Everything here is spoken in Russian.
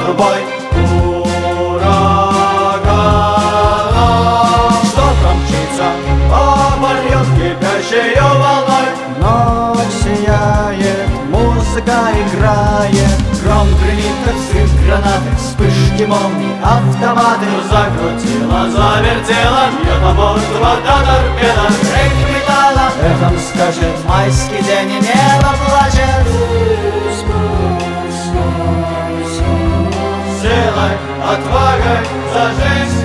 бой ураганом, что промчится по барьеру кипящей волной. Ночь сияет, музыка играет, Гром гремит, как взрыв гранаты, вспышки молний, автоматы. Закрутила, завертела, бьет на борт вода торпеда. Крик металла эхом скачет майский день, и небо плачет. силой, отвагой за жизнь